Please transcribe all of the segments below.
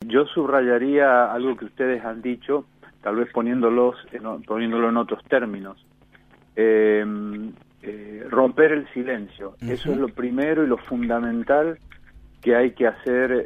yo subrayaría algo que ustedes han dicho, tal vez poniéndolo en otros términos. Romper el silencio. Eso es lo primero y lo fundamental que hay que hacer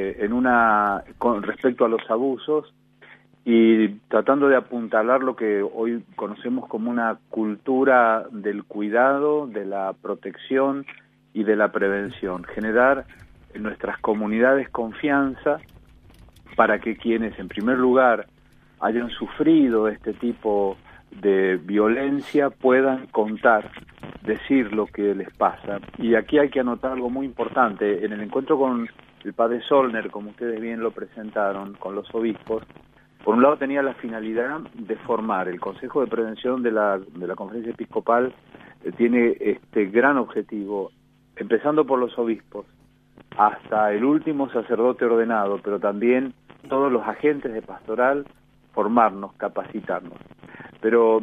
con respecto a los abusos, y tratando de apuntalar lo que hoy conocemos como una cultura del cuidado, de la protección y de la prevención. Generar en nuestras comunidades confianza para que quienes, en primer lugar, hayan sufrido este tipo de violencia puedan contar, decir lo que les pasa. Y aquí hay que anotar algo muy importante. En el encuentro con el padre Zollner, como ustedes bien lo presentaron, con los obispos, por un lado tenía la finalidad de formar. El Consejo de Prevención de la Conferencia Episcopal tiene este gran objetivo, empezando por los obispos, hasta el último sacerdote ordenado, pero también todos los agentes de pastoral, formarnos, capacitarnos. Pero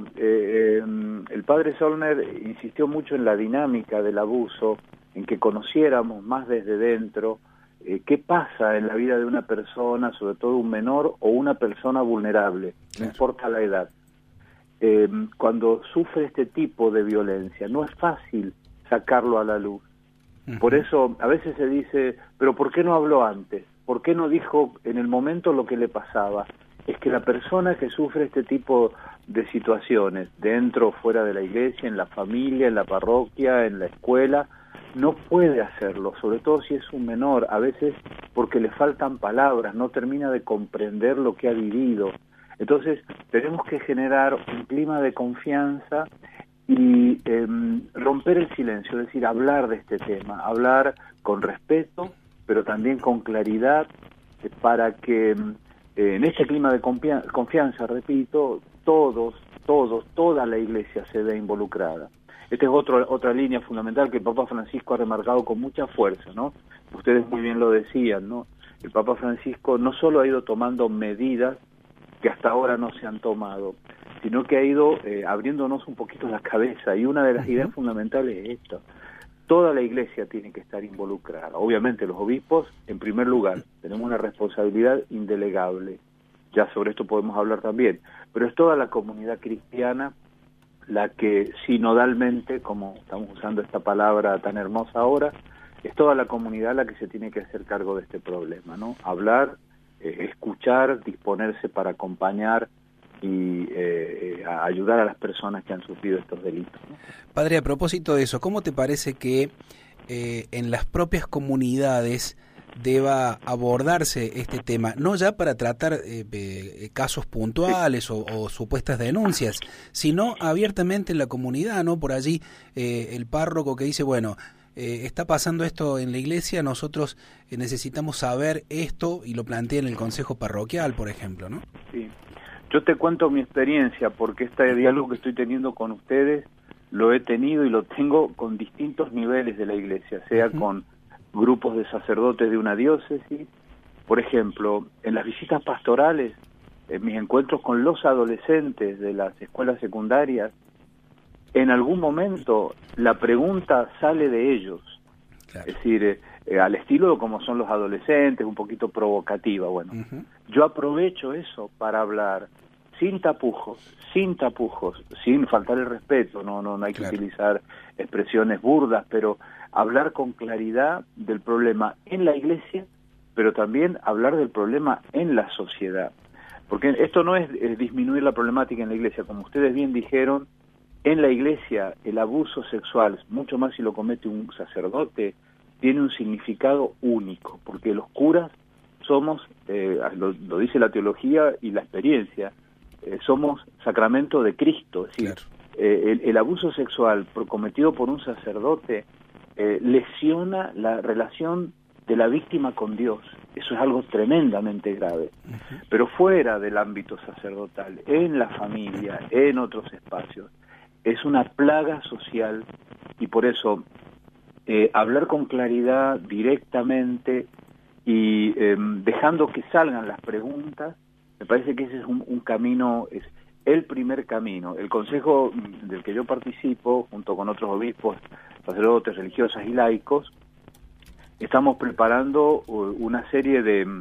el padre Zollner insistió mucho en la dinámica del abuso, en que conociéramos más desde dentro qué pasa en la vida de una persona, sobre todo un menor o una persona vulnerable, no importa la edad. Cuando sufre este tipo de violencia, no es fácil sacarlo a la luz. Por eso a veces se dice, pero ¿por qué no habló antes? ¿Por qué no dijo en el momento lo que le pasaba? Es que la persona que sufre este tipo de situaciones, dentro o fuera de la iglesia, en la familia, en la parroquia, en la escuela, no puede hacerlo, sobre todo si es un menor, a veces porque le faltan palabras, no termina de comprender lo que ha vivido. Entonces tenemos que generar un clima de confianza y romper el silencio, es decir, hablar de este tema, hablar con respeto, pero también con claridad, para que en este clima de confianza, repito, toda la iglesia se ve involucrada. Esta es otra línea fundamental que el Papa Francisco ha remarcado con mucha fuerza, ¿no? Ustedes muy bien lo decían, ¿no? El Papa Francisco no solo ha ido tomando medidas que hasta ahora no se han tomado, sino que ha ido abriéndonos un poquito la cabeza, y una de las ideas fundamentales es esto: toda la iglesia tiene que estar involucrada. Obviamente los obispos, en primer lugar, tenemos una responsabilidad indelegable, ya sobre esto podemos hablar también, pero es toda la comunidad cristiana la que sinodalmente, como estamos usando esta palabra tan hermosa ahora, es toda la comunidad la que se tiene que hacer cargo de este problema, ¿no? Hablar, escuchar, disponerse para acompañar y a ayudar a las personas que han sufrido estos delitos, ¿no? Padre, a propósito de eso, ¿cómo te parece que en las propias comunidades deba abordarse este tema, no ya para tratar casos puntuales o supuestas denuncias, sino abiertamente en la comunidad, ¿no? Por allí el párroco que dice, bueno, está pasando esto en la iglesia, nosotros necesitamos saber esto, y lo plantea en el consejo parroquial, por ejemplo, ¿no? Sí. Yo te cuento mi experiencia, porque este diálogo que estoy teniendo con ustedes lo he tenido y lo tengo con distintos niveles de la iglesia, sea con grupos de sacerdotes de una diócesis, por ejemplo, en las visitas pastorales, en mis encuentros con los adolescentes de las escuelas secundarias, en algún momento la pregunta sale de ellos, es decir, al estilo como son los adolescentes, un poquito provocativa. Bueno, yo aprovecho eso para hablar sin tapujos, sin faltar el respeto, no hay que utilizar expresiones burdas, pero hablar con claridad del problema en la iglesia, pero también hablar del problema en la sociedad. Porque esto no es disminuir la problemática en la iglesia, como ustedes bien dijeron, en la iglesia el abuso sexual, mucho más si lo comete un sacerdote, tiene un significado único, porque los curas somos, lo dice la teología y la experiencia, somos sacramento de Cristo, es decir, el abuso sexual cometido por un sacerdote lesiona la relación de la víctima con Dios. Eso es algo tremendamente grave. Pero fuera del ámbito sacerdotal, en la familia, en otros espacios, es una plaga social, y por eso hablar con claridad, directamente, y dejando que salgan las preguntas, me parece que ese es un camino, es el primer camino. El consejo del que yo participo, junto con otros obispos, sacerdotes, religiosas y laicos, estamos preparando una serie de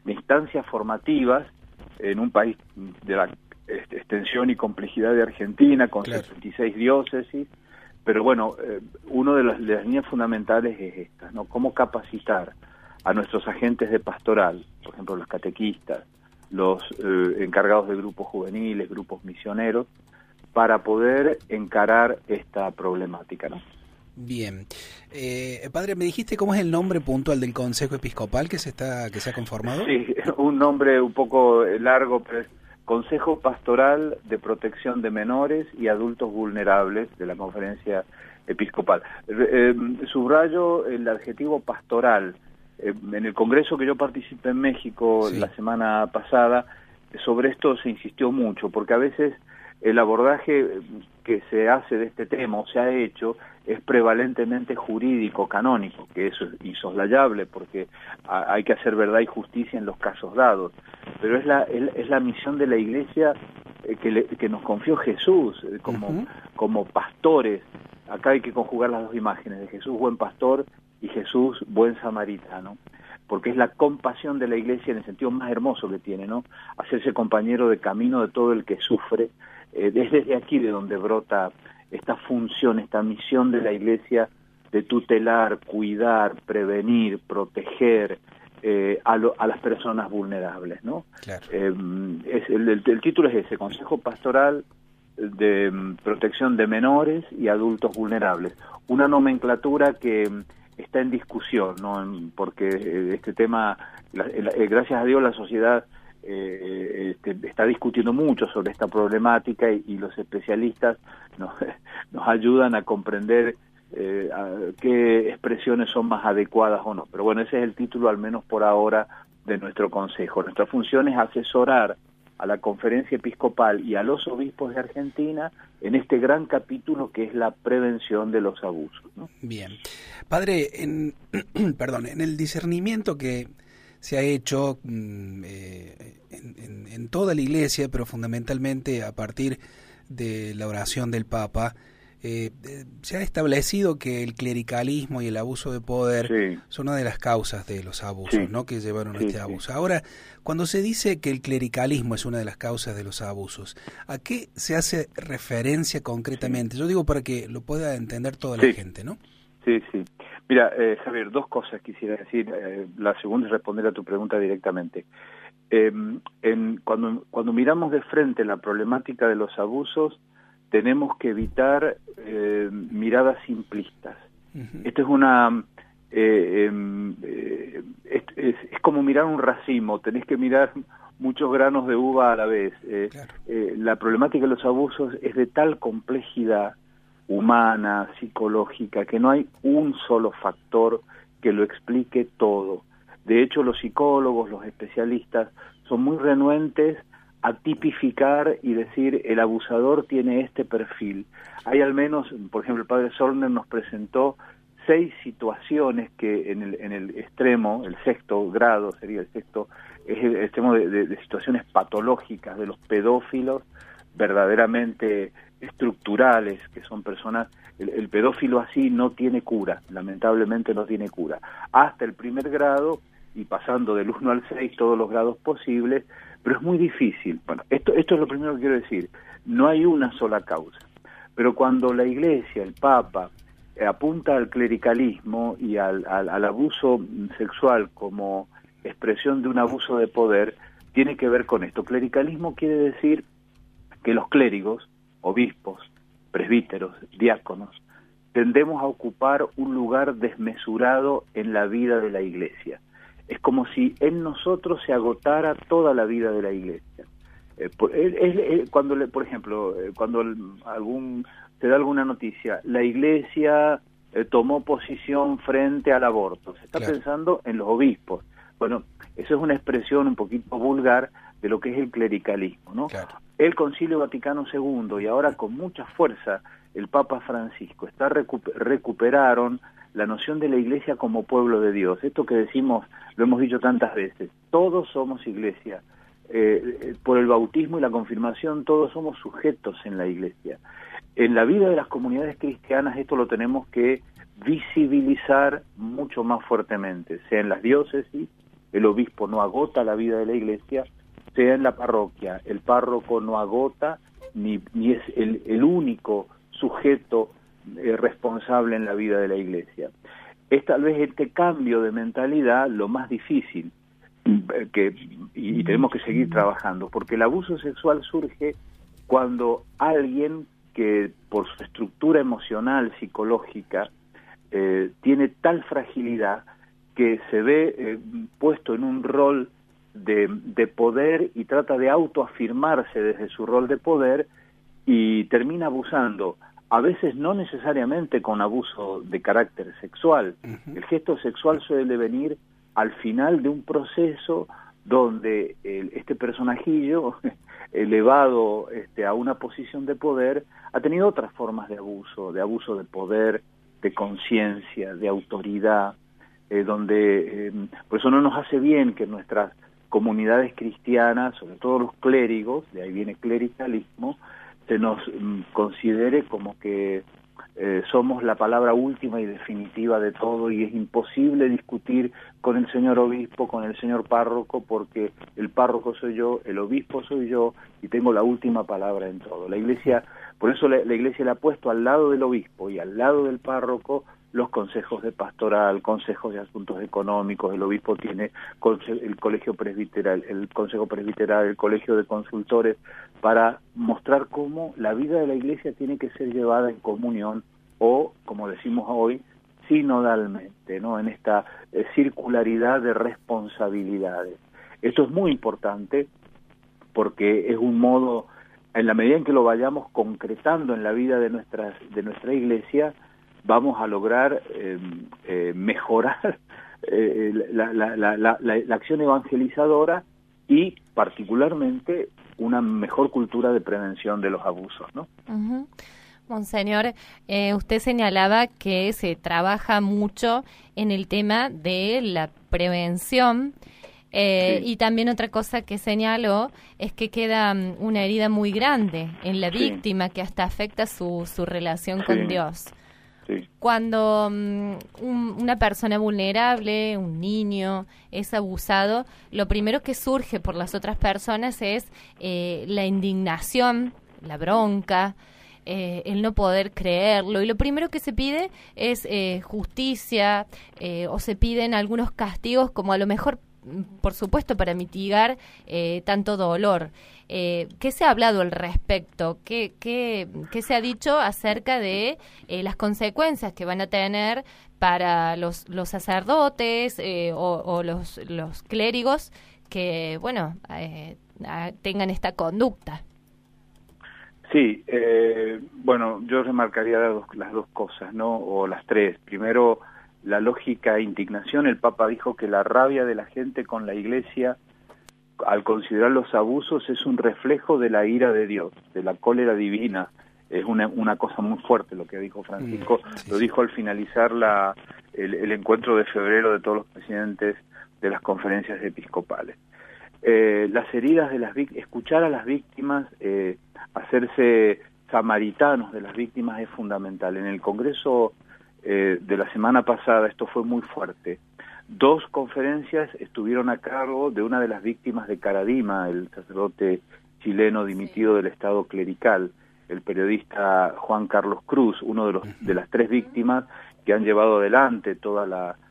de instancias formativas en un país de la extensión y complejidad de Argentina, con 76 diócesis, pero bueno, una de las líneas fundamentales es esta, ¿no? Cómo capacitar a nuestros agentes de pastoral, por ejemplo, los catequistas, los encargados de grupos juveniles, grupos misioneros, para poder encarar esta problemática, ¿no? Bien. Padre, ¿me dijiste cómo es el nombre puntual del Consejo Episcopal que se ha conformado? Sí, un nombre un poco largo, pero es Consejo Pastoral de Protección de Menores y Adultos Vulnerables de la Conferencia Episcopal. Subrayo el adjetivo pastoral. En el congreso que yo participé en México la semana pasada, sobre esto se insistió mucho, porque a veces el abordaje que se hace de este tema, o se ha hecho, es prevalentemente jurídico, canónico, que eso es insoslayable, porque hay que hacer verdad y justicia en los casos dados. Pero es la misión de la Iglesia que nos confió Jesús como pastores. Acá hay que conjugar las dos imágenes, de Jesús buen pastor y Jesús buen samaritano, porque es la compasión de la Iglesia en el sentido más hermoso que tiene, ¿no? Hacerse compañero de camino de todo el que sufre. Desde aquí de donde brota esta función, esta misión de la Iglesia de tutelar, cuidar, prevenir, proteger a las personas vulnerables, ¿no? Claro. El título es ese, Consejo Pastoral de Protección de Menores y Adultos Vulnerables. Una nomenclatura que está en discusión, ¿no? Porque este tema, gracias a Dios, la sociedad está discutiendo mucho sobre esta problemática y los especialistas nos ayudan a comprender qué expresiones son más adecuadas o no. Pero bueno, ese es el título, al menos por ahora, de nuestro consejo. Nuestra función es asesorar a la Conferencia Episcopal y a los obispos de Argentina en este gran capítulo que es la prevención de los abusos, ¿no? Bien. Padre, en el discernimiento que se ha hecho en toda la Iglesia, pero fundamentalmente a partir de la oración del Papa, se ha establecido que el clericalismo y el abuso de poder son una de las causas de los abusos, ¿no? Que llevaron a este abuso. Ahora, cuando se dice que el clericalismo es una de las causas de los abusos, ¿a qué se hace referencia concretamente? Yo digo para que lo pueda entender toda la gente, ¿no? Sí. Mira, Javier, dos cosas quisiera decir. La segunda es responder a tu pregunta directamente. Cuando miramos de frente la problemática de los abusos, tenemos que evitar miradas simplistas. Esto es es como mirar un racimo, tenés que mirar muchos granos de uva a la vez. La problemática de los abusos es de tal complejidad humana, psicológica, que no hay un solo factor que lo explique todo. De hecho, los psicólogos, los especialistas, son muy renuentes a tipificar y decir el abusador tiene este perfil. Hay al menos, por ejemplo, el padre Sorner nos presentó 6 situaciones que en el extremo, el sexto grado sería es el extremo de situaciones patológicas de los pedófilos verdaderamente estructurales, que son personas, el pedófilo así no tiene cura, lamentablemente no tiene cura, hasta el primer grado y pasando del 1 al 6 todos los grados posibles, pero es muy difícil. Bueno, esto es lo primero que quiero decir, no hay una sola causa, pero cuando la Iglesia, el Papa, apunta al clericalismo y al abuso sexual como expresión de un abuso de poder, tiene que ver con esto. Clericalismo quiere decir que los clérigos, obispos, presbíteros, diáconos, tendemos a ocupar un lugar desmesurado en la vida de la Iglesia. Es como si en nosotros se agotara toda la vida de la Iglesia. Por ejemplo, cuando se da alguna noticia, la Iglesia tomó posición frente al aborto, se está pensando en los obispos. Bueno, eso es una expresión un poquito vulgar de lo que es el clericalismo, ¿no? El Concilio Vaticano II y ahora con mucha fuerza el Papa Francisco recuperaron la noción de la Iglesia como pueblo de Dios. Esto que decimos, lo hemos dicho tantas veces, todos somos Iglesia. Por el bautismo y la confirmación todos somos sujetos en la Iglesia. En la vida de las comunidades cristianas esto lo tenemos que visibilizar mucho más fuertemente, sea en las diócesis, el obispo no agota la vida de la iglesia, sea en la parroquia, el párroco no agota ni es el único sujeto responsable en la vida de la iglesia. Es tal vez este cambio de mentalidad lo más difícil, y tenemos que seguir trabajando, porque el abuso sexual surge cuando alguien que por su estructura emocional, psicológica, tiene tal fragilidad que se ve puesto en un rol de poder y trata de autoafirmarse desde su rol de poder y termina abusando, a veces no necesariamente con abuso de carácter sexual. El gesto sexual suele venir al final de un proceso donde este personajillo elevado a una posición de poder ha tenido otras formas de abuso de poder, de conciencia, de autoridad, por eso no nos hace bien que nuestras comunidades cristianas, sobre todo los clérigos, de ahí viene clericalismo, se nos considere como que somos la palabra última y definitiva de todo, y es imposible discutir con el señor obispo, con el señor párroco, porque el párroco soy yo, el obispo soy yo, y tengo la última palabra en todo. La iglesia, por eso la iglesia le ha puesto al lado del obispo y al lado del párroco los consejos de pastoral, consejos de asuntos económicos. El obispo tiene el colegio presbiteral, el consejo presbiteral, el colegio de consultores, para mostrar cómo la vida de la iglesia tiene que ser llevada en comunión, o, como decimos hoy, sinodalmente, ¿no? En esta circularidad de responsabilidades. Esto es muy importante porque es un modo, en la medida en que lo vayamos concretando en la vida de nuestra iglesia, vamos a lograr mejorar la acción evangelizadora y particularmente una mejor cultura de prevención de los abusos, ¿no? Uh-huh. Monseñor, usted señalaba que se trabaja mucho en el tema de la prevención, sí. Y también otra cosa que señaló es que queda una herida muy grande en la víctima, que hasta afecta su relación con Dios. Sí. Cuando una persona vulnerable, un niño, es abusado, lo primero que surge por las otras personas es la indignación, la bronca, el no poder creerlo, y lo primero que se pide es justicia, o se piden algunos castigos, como a lo mejor, por supuesto, para mitigar tanto dolor. ¿Qué se ha hablado al respecto? ¿Qué se ha dicho acerca de las consecuencias que van a tener para los sacerdotes o los clérigos que, bueno, tengan esta conducta? Sí, bueno, yo remarcaría las dos cosas, ¿no? O las tres. Primero, la lógica indignación. El Papa dijo que la rabia de la gente con la Iglesia, al considerar los abusos, es un reflejo de la ira de Dios, de la cólera divina. Es una cosa muy fuerte lo que dijo Francisco. Sí. Lo dijo al finalizar el encuentro de febrero de todos los presidentes de las conferencias episcopales. Las heridas de las víctimas, escuchar a las víctimas, hacerse samaritanos de las víctimas es fundamental. En el Congreso de la semana pasada esto fue muy fuerte. 2 conferencias estuvieron a cargo de una de las víctimas de Caradima, el sacerdote chileno dimitido del Estado clerical, el periodista Juan Carlos Cruz, uno de las 3 víctimas que han llevado adelante todo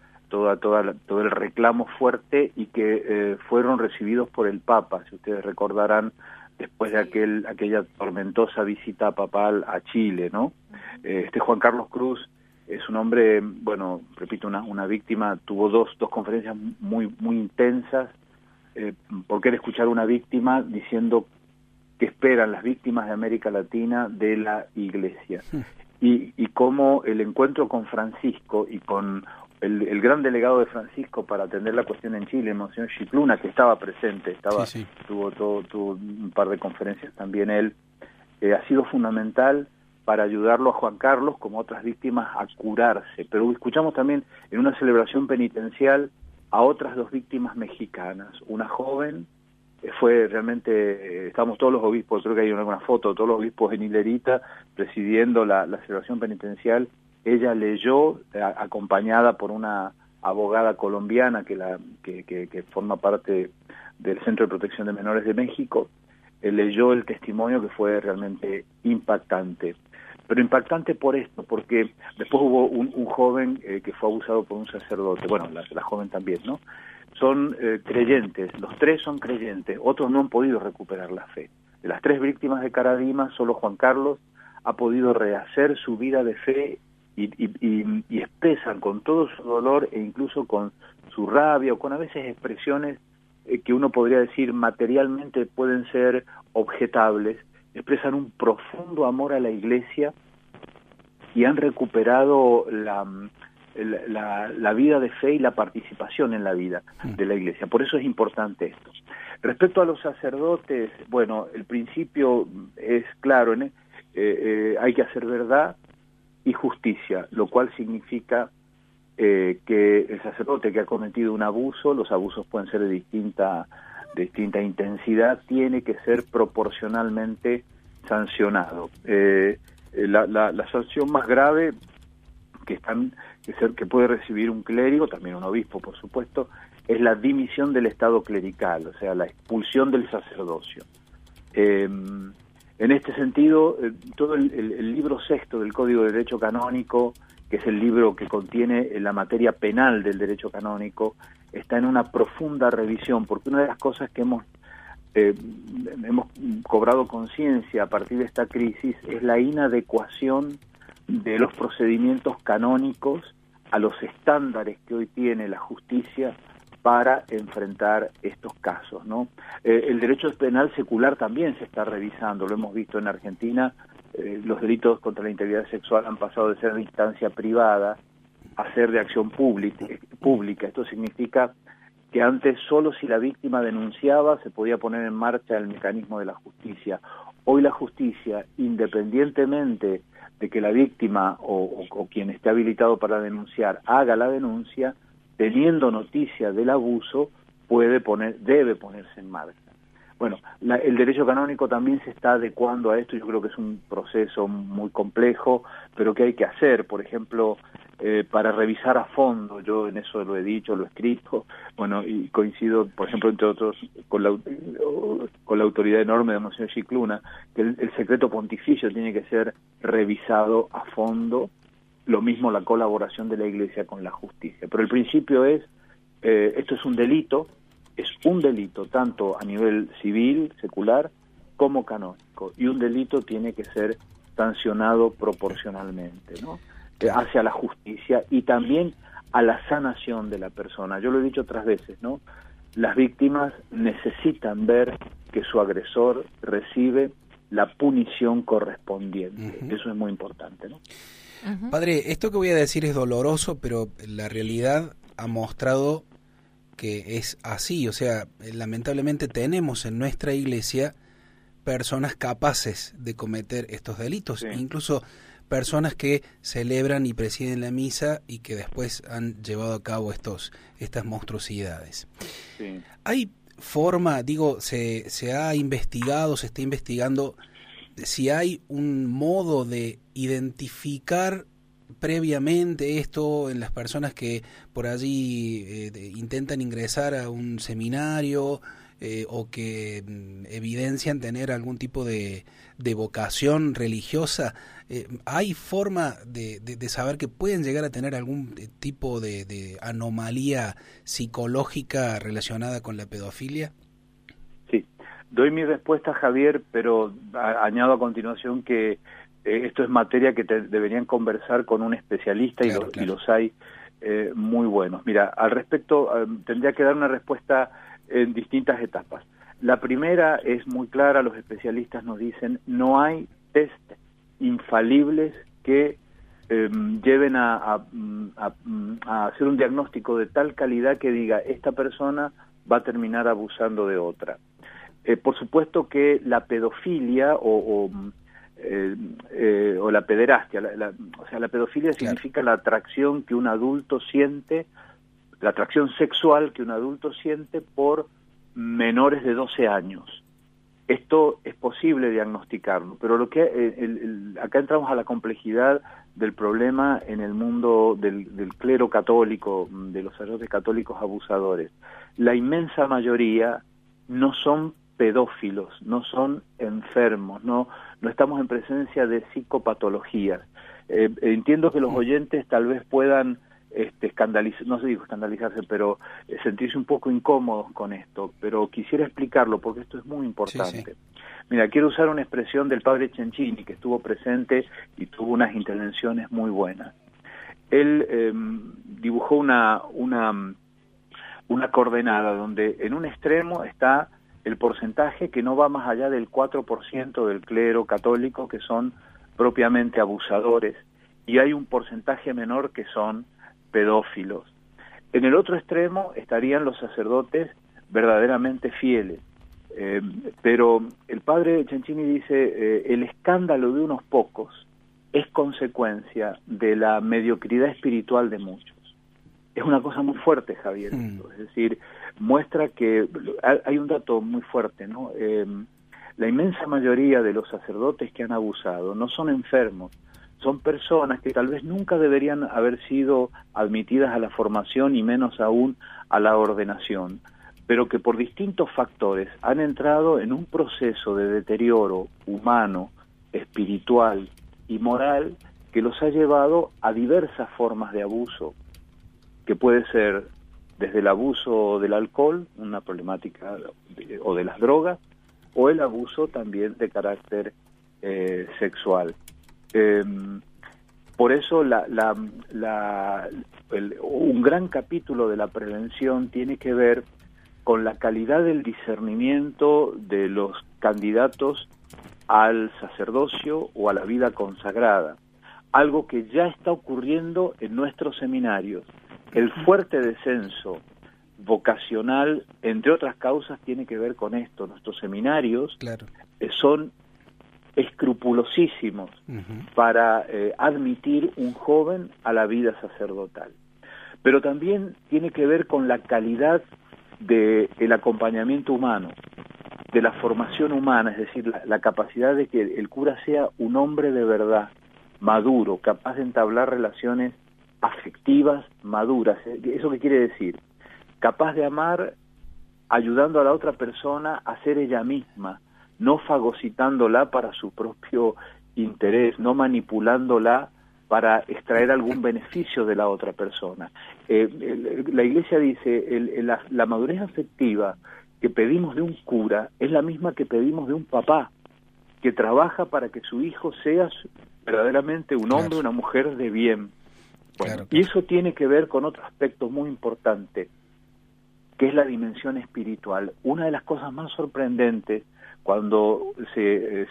el reclamo fuerte y que fueron recibidos por el Papa. Si ustedes recordarán, después de aquella tormentosa visita papal a Chile, ¿no? Juan Carlos Cruz es un hombre, bueno, repito, una víctima. Tuvo dos conferencias muy intensas, porque era escuchar a una víctima diciendo que esperan las víctimas de América Latina de la Iglesia. Y cómo el encuentro con Francisco y con el gran delegado de Francisco para atender la cuestión en Chile, Monseñor Scicluna, que estaba presente, tuvo un par de conferencias también él, ha sido fundamental para ayudarlo a Juan Carlos, como otras víctimas, a curarse. Pero escuchamos también en una celebración penitencial a otras 2 víctimas mexicanas. Una joven, fue realmente, estamos todos los obispos, creo que hay alguna foto, todos los obispos en hilerita presidiendo la celebración penitencial. Ella leyó, acompañada por una abogada colombiana que forma parte del Centro de Protección de Menores de México, leyó el testimonio, que fue realmente impactante. Pero impactante por esto, porque después hubo un joven que fue abusado por un sacerdote, bueno, la joven también, ¿no? Son creyentes, los tres son creyentes, otros no han podido recuperar la fe. De las 3 víctimas de Karadima, solo Juan Carlos ha podido rehacer su vida de fe y expresan con todo su dolor e incluso con su rabia o con a veces expresiones que uno podría decir materialmente pueden ser objetables, expresan un profundo amor a la Iglesia y han recuperado la vida de fe y la participación en la vida de la Iglesia. Por eso es importante esto. Respecto a los sacerdotes, bueno, el principio es claro, hay que hacer verdad y justicia, lo cual significa que el sacerdote que ha cometido un abuso, los abusos pueden ser de distinta intensidad, tiene que ser proporcionalmente sancionado. La sanción más grave que puede recibir un clérigo, también un obispo por supuesto, es la dimisión del estado clerical, o sea, la expulsión del sacerdocio. En este sentido, todo el libro 6 del Código de Derecho Canónico, que es el libro que contiene la materia penal del derecho canónico, está en una profunda revisión, porque una de las cosas que hemos cobrado conciencia a partir de esta crisis es la inadecuación de los procedimientos canónicos a los estándares que hoy tiene la justicia para enfrentar estos casos, ¿no? El derecho penal secular también se está revisando, lo hemos visto en Argentina. Los delitos contra la integridad sexual han pasado de ser de instancia privada a ser de acción pública. Esto significa que antes solo si la víctima denunciaba se podía poner en marcha el mecanismo de la justicia. Hoy la justicia, independientemente de que la víctima o quien esté habilitado para denunciar haga la denuncia, teniendo noticia del abuso, debe ponerse en marcha. Bueno, el derecho canónico también se está adecuando a esto. Yo creo que es un proceso muy complejo, pero que hay que hacer. Por ejemplo, para revisar a fondo, yo en eso lo he dicho, lo he escrito, bueno, y coincido, por ejemplo, entre otros, con la autoridad enorme de Monseñor Scicluna, que el secreto pontificio tiene que ser revisado a fondo, lo mismo la colaboración de la Iglesia con la justicia. Pero el principio es, esto es un delito tanto a nivel civil, secular, como canónico, y un delito tiene que ser sancionado proporcionalmente, ¿no? Hacia la justicia y también a la sanación de la persona. Yo lo he dicho otras veces, ¿no? Las víctimas necesitan ver que su agresor recibe la punición correspondiente. Eso es muy importante, ¿no? Padre, esto que voy a decir es doloroso, pero la realidad ha mostrado que es así. O sea, lamentablemente tenemos en nuestra iglesia personas capaces de cometer estos delitos, sí. Incluso personas que celebran y presiden la misa y que después han llevado a cabo estas monstruosidades. Sí. Hay forma, se ha investigado, se está investigando si hay un modo de identificar previamente esto en las personas que por allí intentan ingresar a un seminario o que evidencian tener algún tipo de vocación religiosa. ¿Hay forma de saber que pueden llegar a tener algún tipo de anomalía psicológica relacionada con la pedofilia? Sí, doy mi respuesta, Javier, pero añado a continuación que esto es materia que deberían conversar con un especialista, claro, y los hay muy buenos. Mira, al respecto tendría que dar una respuesta en distintas etapas. La primera es muy clara, los especialistas nos dicen, no hay test infalibles que lleven a hacer un diagnóstico de tal calidad que diga, esta persona va a terminar abusando de otra. Por supuesto que la pedofilia o la pederastia, o sea, la pedofilia, claro, significa la atracción que un adulto siente, la atracción sexual que un adulto siente por menores de 12 años. esto es posible diagnosticarlo, pero lo que acá entramos a la complejidad del problema en el mundo del clero católico, de los sacerdotes católicos abusadores. La inmensa mayoría no son pedófilos, no son enfermos, no estamos en presencia de psicopatologías. Entiendo que los oyentes tal vez puedan no sé, digo escandalizarse, pero sentirse un poco incómodos con esto, pero quisiera explicarlo porque esto es muy importante. Sí. Mira, quiero usar una expresión del padre Cencini, que estuvo presente y tuvo unas intervenciones muy buenas. Él dibujó una coordenada donde en un extremo está el porcentaje que no va más allá del 4% del clero católico que son propiamente abusadores, y hay un porcentaje menor que son pedófilos. En el otro extremo estarían los sacerdotes verdaderamente fieles, pero el padre Cencini dice, el escándalo de unos pocos es consecuencia de la mediocridad espiritual de muchos. Es una cosa muy fuerte, Javier. Es decir, muestra que hay un dato muy fuerte, ¿no? La inmensa mayoría de los sacerdotes que han abusado no son enfermos, son personas que tal vez nunca deberían haber sido admitidas a la formación y menos aún a la ordenación, pero que por distintos factores han entrado en un proceso de deterioro humano, espiritual y moral que los ha llevado a diversas formas de abuso, que puede ser desde el abuso del alcohol, una problemática, o de las drogas, o el abuso también de carácter sexual. Por eso un gran capítulo de la prevención tiene que ver con la calidad del discernimiento de los candidatos al sacerdocio o a la vida consagrada, algo que ya está ocurriendo en nuestros seminarios. El fuerte descenso vocacional, entre otras causas, tiene que ver con esto. Nuestros seminarios son escrupulosísimos para admitir un joven a la vida sacerdotal. Pero también tiene que ver con la calidad del acompañamiento humano, de la formación humana, es decir, la capacidad de que el cura sea un hombre de verdad, maduro, capaz de entablar relaciones afectivas maduras. ¿Eso qué quiere decir? Capaz de amar ayudando a la otra persona a ser ella misma, no fagocitándola para su propio interés, no manipulándola para extraer algún beneficio de la otra persona. La Iglesia dice, la madurez afectiva que pedimos de un cura es la misma que pedimos de un papá, que trabaja para que su hijo sea verdaderamente un hombre, una mujer de bien. Bueno, y eso tiene que ver con otro aspecto muy importante, que es la dimensión espiritual. Una de las cosas más sorprendentes cuando se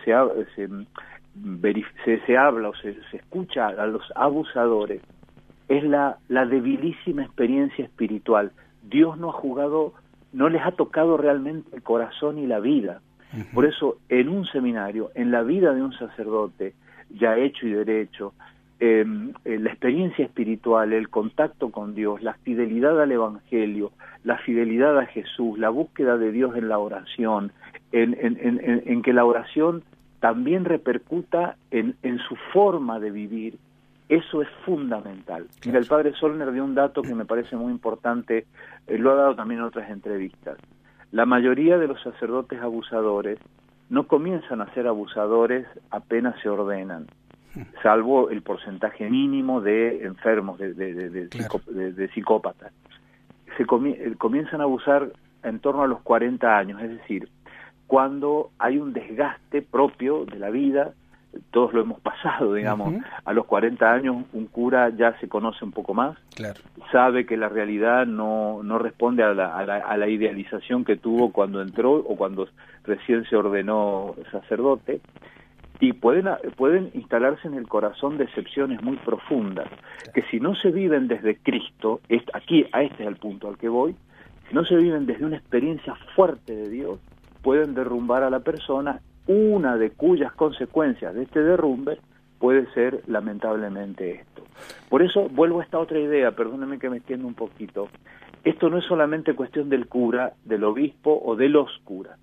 habla o se escucha a los abusadores es la debilísima experiencia espiritual. Dios no les ha tocado realmente el corazón y la vida. Por eso, en un seminario, en la vida de un sacerdote ya hecho y derecho, la experiencia espiritual, el contacto con Dios, la fidelidad al Evangelio, la fidelidad a Jesús, la búsqueda de Dios en la oración, en que la oración también repercuta en su forma de vivir, eso es fundamental. Mira, el padre Solner dio un dato que me parece muy importante, lo ha dado también en otras entrevistas. La mayoría de los sacerdotes abusadores no comienzan a ser abusadores apenas se ordenan, salvo el porcentaje mínimo de enfermos, de psicópatas. Comienzan a abusar en torno a los 40 años, es decir, cuando hay un desgaste propio de la vida. Todos lo hemos pasado, digamos. A los 40 años un cura ya se conoce un poco más, sabe que la realidad no responde a la idealización que tuvo cuando entró o cuando recién se ordenó sacerdote, y pueden instalarse en el corazón decepciones muy profundas, que si no se viven desde Cristo, este es el punto al que voy, si no se viven desde una experiencia fuerte de Dios, pueden derrumbar a la persona, una de cuyas consecuencias de este derrumbe puede ser lamentablemente esto. Por eso vuelvo a esta otra idea, perdónenme que me extienda un poquito. Esto no es solamente cuestión del cura, del obispo o de los curas.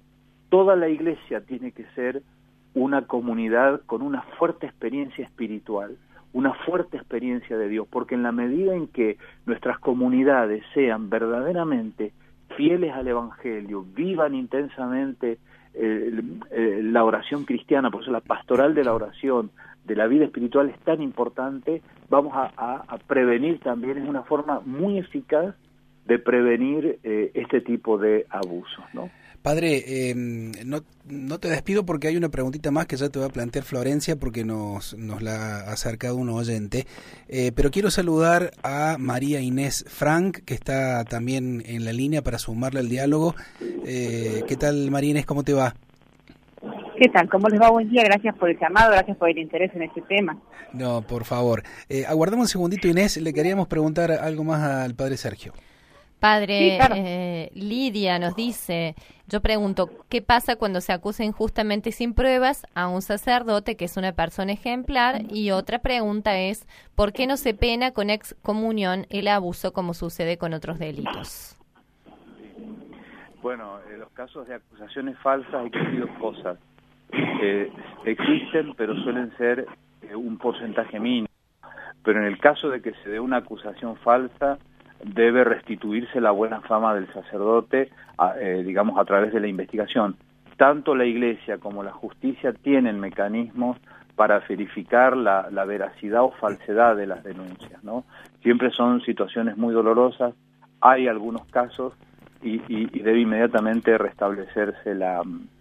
toda la iglesia tiene que ser una comunidad con una fuerte experiencia espiritual, una fuerte experiencia de Dios, porque en la medida en que nuestras comunidades sean verdaderamente fieles al Evangelio, vivan intensamente la oración cristiana, por eso la pastoral de la oración, de la vida espiritual es tan importante, vamos a prevenir también, es una forma muy eficaz de prevenir este tipo de abusos, ¿no? Padre, no te despido porque hay una preguntita más que ya te va a plantear Florencia porque nos la ha acercado un oyente, pero quiero saludar a María Inés Frank, que está también en la línea para sumarle al diálogo. ¿Qué tal, María Inés? ¿Cómo te va? ¿Qué tal? ¿Cómo les va? Buen día, gracias por el llamado, gracias por el interés en este tema. No, por favor. Aguardamos un segundito, Inés, le queríamos preguntar algo más al padre Sergio. Padre, sí, claro. Lidia nos dice, yo pregunto, ¿qué pasa cuando se acusa injustamente sin pruebas a un sacerdote que es una persona ejemplar? Y otra pregunta es, ¿por qué no se pena con excomunión el abuso como sucede con otros delitos? Bueno, en los casos de acusaciones falsas hay que decir dos cosas. Existen, pero suelen ser un porcentaje mínimo. Pero en el caso de que se dé una acusación falsa, debe restituirse la buena fama del sacerdote, digamos, a través de la investigación. Tanto la Iglesia como la justicia tienen mecanismos para verificar la veracidad o falsedad de las denuncias, ¿no? Siempre son situaciones muy dolorosas, hay algunos casos y debe inmediatamente restablecerse la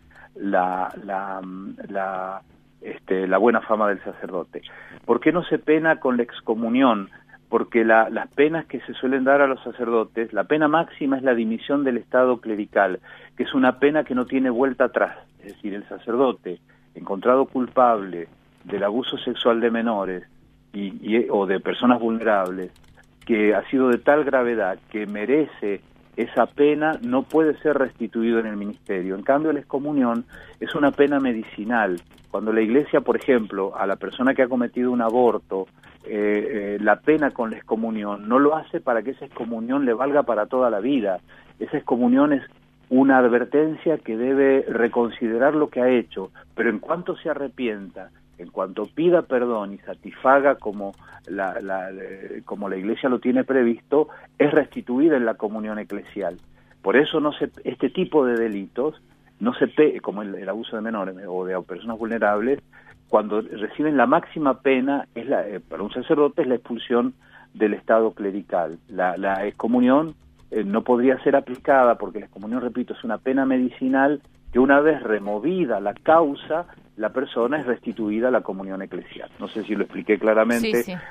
buena fama del sacerdote. ¿Por qué no se pena con la excomunión? Porque las penas que se suelen dar a los sacerdotes, la pena máxima es la dimisión del estado clerical, que es una pena que no tiene vuelta atrás. Es decir, el sacerdote encontrado culpable del abuso sexual de menores o de personas vulnerables, que ha sido de tal gravedad que merece esa pena, no puede ser restituido en el ministerio. En cambio, la excomunión es una pena medicinal. Cuando la Iglesia, por ejemplo, a la persona que ha cometido un aborto, la pena con la excomunión, no lo hace para que esa excomunión le valga para toda la vida. Esa excomunión es una advertencia que debe reconsiderar lo que ha hecho, pero en cuanto se arrepienta, en cuanto pida perdón y satisfaga como la Iglesia lo tiene previsto, es restituida en la comunión eclesial. Por eso este tipo de delitos, como el abuso de menores o de personas vulnerables, cuando reciben la máxima pena, para un sacerdote es la expulsión del estado clerical. La excomunión no podría ser aplicada porque la excomunión, repito, es una pena medicinal que una vez removida la causa, la persona es restituida a la comunión eclesial. No sé si lo expliqué claramente. Sí.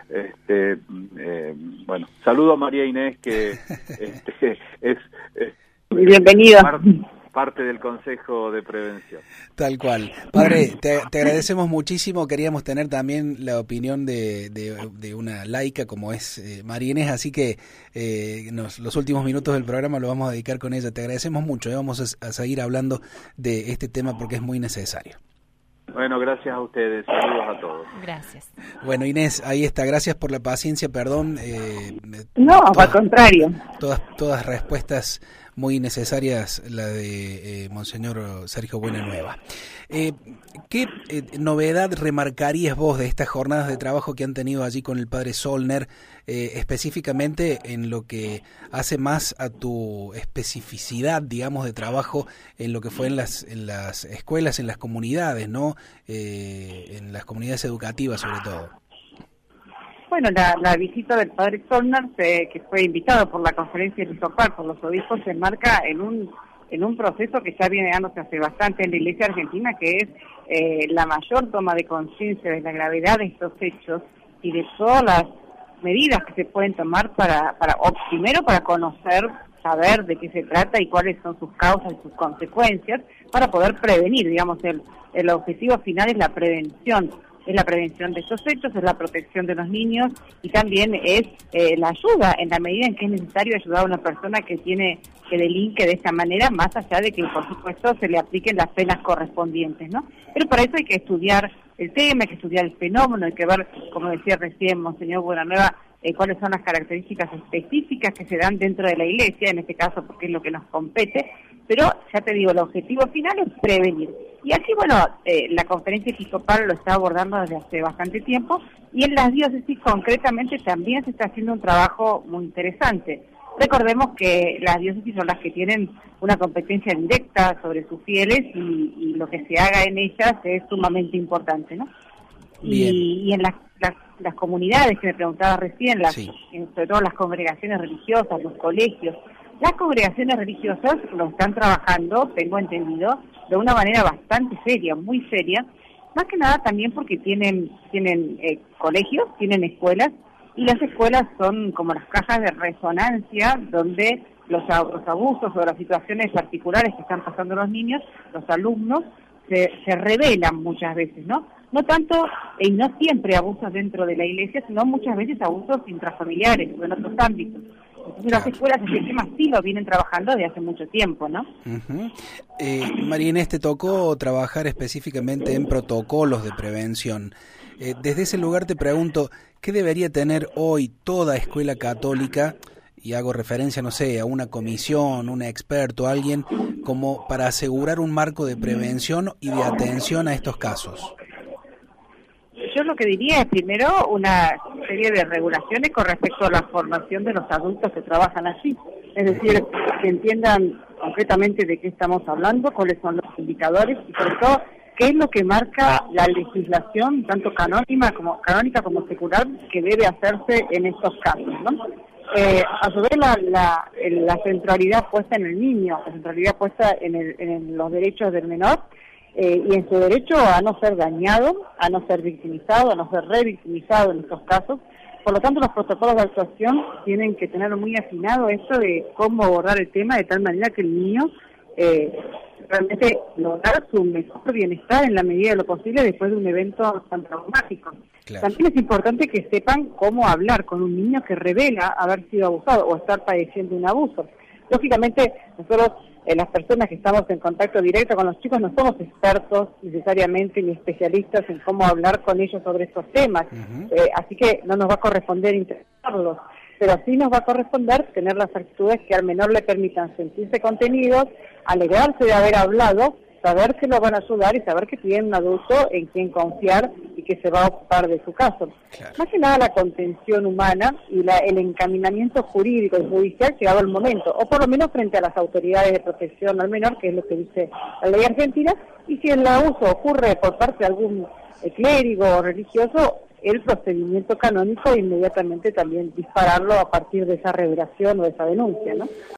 Bueno, saludo a María Inés, que es bienvenida. Parte del Consejo de Prevención. Tal cual. Padre, te agradecemos muchísimo. Queríamos tener también la opinión de una laica como es María Inés, así que los últimos minutos del programa lo vamos a dedicar con ella. Te agradecemos mucho. Vamos a seguir hablando de este tema porque es muy necesario. Bueno, gracias a ustedes. Saludos a todos. Gracias. Bueno, Inés, ahí está. Gracias por la paciencia, perdón. No, al contrario. Todas respuestas muy necesarias, la de Monseñor Sergio Buenanueva. ¿Qué novedad remarcarías vos de estas jornadas de trabajo que han tenido allí con el padre Zollner, específicamente en lo que hace más a tu especificidad, digamos, de trabajo en lo que fue en las escuelas, en las comunidades, ¿no? En las comunidades educativas sobre todo? Bueno, la visita del padre Zollner, que fue invitado por la conferencia episcopal por los obispos, se enmarca en un proceso que ya viene dándose hace bastante en la Iglesia Argentina, que es la mayor toma de conciencia de la gravedad de estos hechos y de todas las medidas que se pueden tomar primero para conocer, saber de qué se trata y cuáles son sus causas y sus consecuencias, para poder prevenir. Digamos, el objetivo final es la prevención. Es la prevención de estos hechos, es la protección de los niños y también es la ayuda en la medida en que es necesario ayudar a una persona que delinque de esta manera, más allá de que por supuesto se le apliquen las penas correspondientes, ¿no? Pero para eso hay que estudiar el tema, hay que estudiar el fenómeno, hay que ver, como decía recién Monseñor Buenanueva, cuáles son las características específicas que se dan dentro de la Iglesia, en este caso porque es lo que nos compete, pero ya te digo, el objetivo final es prevenir. Y así, bueno, la conferencia episcopal lo está abordando desde hace bastante tiempo, y en las diócesis concretamente también se está haciendo un trabajo muy interesante. Recordemos que las diócesis son las que tienen una competencia directa sobre sus fieles, y lo que se haga en ellas es sumamente importante, ¿no? Y en las comunidades que me preguntaba recién, sobre todo las congregaciones religiosas, los colegios, las congregaciones religiosas lo están trabajando, tengo entendido, de una manera bastante seria, muy seria, más que nada también porque tienen colegios, tienen escuelas, y las escuelas son como las cajas de resonancia donde los abusos o las situaciones particulares que están pasando los niños, los alumnos, se revelan muchas veces, ¿no? No tanto y no siempre abusos dentro de la iglesia, sino muchas veces abusos intrafamiliares o en otros ámbitos. Entonces las escuelas ese tema sí lo vienen trabajando desde hace mucho tiempo, ¿no? María Inés, te tocó trabajar específicamente en protocolos de prevención. Desde ese lugar te pregunto, ¿qué debería tener hoy toda escuela católica? Y hago referencia, no sé, a una comisión, un experto, alguien, como para asegurar un marco de prevención y de atención a estos casos. Yo lo que diría es primero una serie de regulaciones con respecto a la formación de los adultos que trabajan allí. Es decir, que entiendan concretamente de qué estamos hablando, cuáles son los indicadores y sobre todo qué es lo que marca la legislación, tanto canónica como secular, que debe hacerse en estos casos, ¿no? A su vez la centralidad puesta en el niño, la centralidad puesta en los derechos del menor, y en su derecho a no ser dañado, a no ser victimizado, a no ser revictimizado en estos casos. Por lo tanto, los protocolos de actuación tienen que tener muy afinado esto de cómo abordar el tema de tal manera que el niño realmente lograr su mejor bienestar en la medida de lo posible después de un evento tan traumático. Claro. También es importante que sepan cómo hablar con un niño que revela haber sido abusado o estar padeciendo un abuso. Lógicamente, nosotros, las personas que estamos en contacto directo con los chicos, no somos expertos necesariamente ni especialistas en cómo hablar con ellos sobre estos temas, así que no nos va a corresponder interesarlos, pero sí nos va a corresponder tener las actitudes que al menor le permitan sentirse contenidos, alegrarse de haber hablado, saber que lo van a ayudar y saber que tienen un adulto en quien confiar y que se va a ocupar de su caso. Claro. Más que nada la contención humana y el encaminamiento jurídico y judicial llegado el momento, o por lo menos frente a las autoridades de protección al menor, que es lo que dice la ley argentina, y si el abuso ocurre por parte de algún clérigo o religioso, el procedimiento canónico inmediatamente también dispararlo a partir de esa revelación o de esa denuncia, ¿no?